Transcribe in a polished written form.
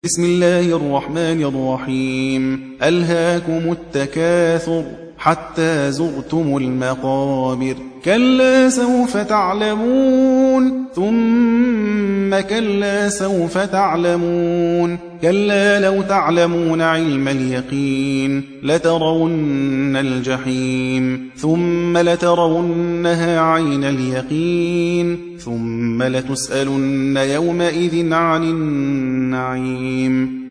بسم الله الرحمن الرحيم. ألهاكم التكاثر حتى زرتم المقابر. كلا سوف تعلمون ثم كلا سوف تعلمون. كلا لو تعلمون علم اليقين لترون الجحيم ثم لترونها عين اليقين ثم لتسألن يومئذ عن النعيم.